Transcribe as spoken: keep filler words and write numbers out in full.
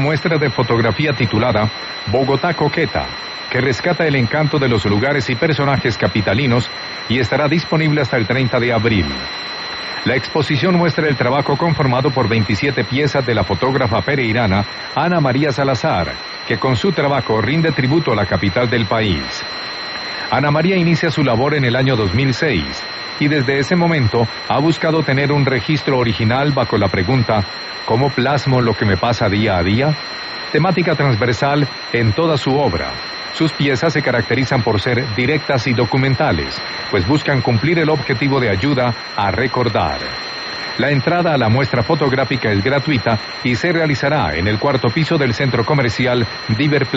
Muestra de fotografía titulada Bogotá Coqueta, que rescata el encanto de los lugares y personajes capitalinos y estará disponible hasta el treinta de abril. La exposición muestra el trabajo conformado por veintisiete piezas de la fotógrafa pereirana Ana María Salazar, que con su trabajo rinde tributo a la capital del país. Ana María inicia su labor en el año dos mil seis y desde ese momento ha buscado tener un registro original bajo la pregunta ¿cómo plasmo lo que me pasa día a día? Temática transversal en toda su obra. Sus piezas se caracterizan por ser directas y documentales, pues buscan cumplir el objetivo de ayuda a recordar. La entrada a la muestra fotográfica es gratuita y se realizará en el cuarto piso del centro comercial Diver